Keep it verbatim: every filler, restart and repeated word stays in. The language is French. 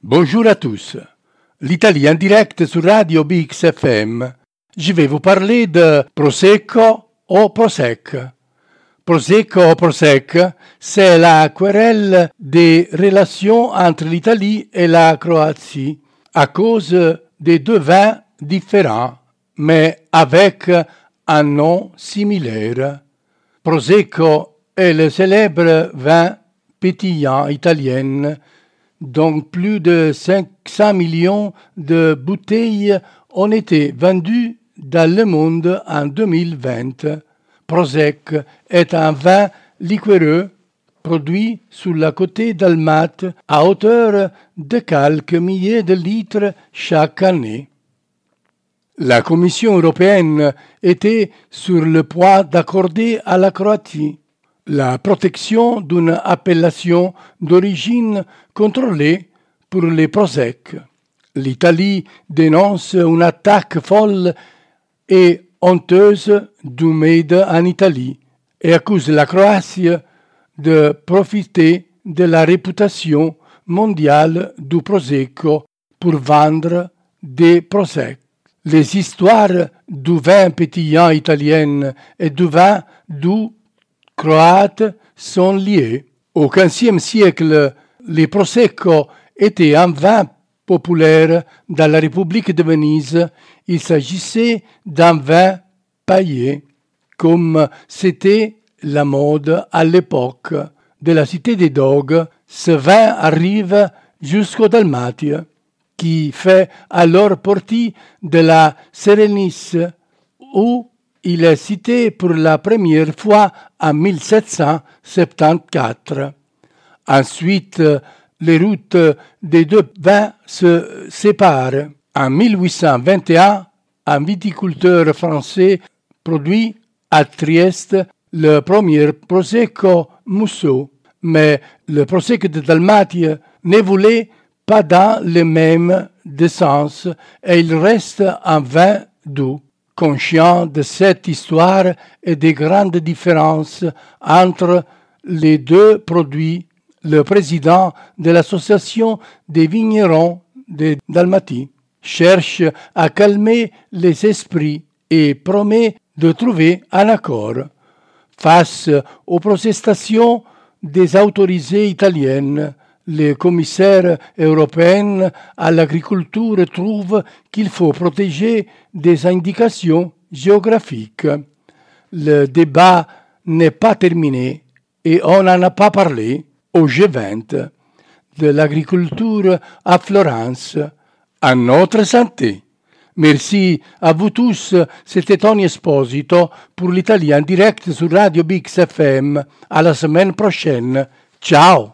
Bonjour à tous. L'Italie en direct sur Radio B X F M. Je vais vous parler de Prosecco ou Prosec. Prosecco ou Prosec, c'est la querelle des relations entre l'Italie et la Croatie à cause de deux vins différents, mais avec un nom similaire. Prosecco est le célèbre vin pétillant italien, dont plus de cinq cents millions de bouteilles ont été vendues dans le monde en deux mille vingt. Prosec est un vin liquoreux produit sur la côte dalmate à hauteur de quelques milliers de litres chaque année. La Commission européenne était sur le point d'accorder à la Croatie la protection d'une appellation d'origine contrôlée pour les Prosec. L'Italie dénonce une attaque folle et honteuse du Made en Italie et accuse la Croatie de profiter de la réputation mondiale du Prosecco pour vendre des Prosec. Les histoires du vin pétillant italien et du vin doux croate sont liées. Au quinzième siècle, les Prosecco étaient un vin populaire dans la République de Venise. Il s'agissait d'un vin paillé, comme c'était la mode à l'époque de la cité des Doges. Ce vin arrive jusqu'au Dalmatie, qui fait alors partie de la Sérénice, où il est cité pour la première fois en mille sept cent soixante-quatorze. Ensuite, les routes des deux vins se séparent. En mille huit cent vingt et un, un viticulteur français produit à Trieste le premier Prosecco Musso, mais le Prosecco de Dalmatie n'évolue pas dans le même sens et il reste un vin doux. Conscient de cette histoire et des grandes différences entre les deux produits, le président de l'association des vignerons de Dalmatie cherche à calmer les esprits et promet de trouver un accord. Face aux protestations des autorités italiennes, le commissaire européen à l'agriculture trouve qu'il faut protéger des indications géographiques. Le débat n'est pas terminé et on n'en a pas parlé au G vingt de l'agriculture à Florence. À notre santé. Merci à vous tous, c'était Tony Esposito pour l'Italie en direct sur Radio B X F M. À la semaine prochaine. Ciao!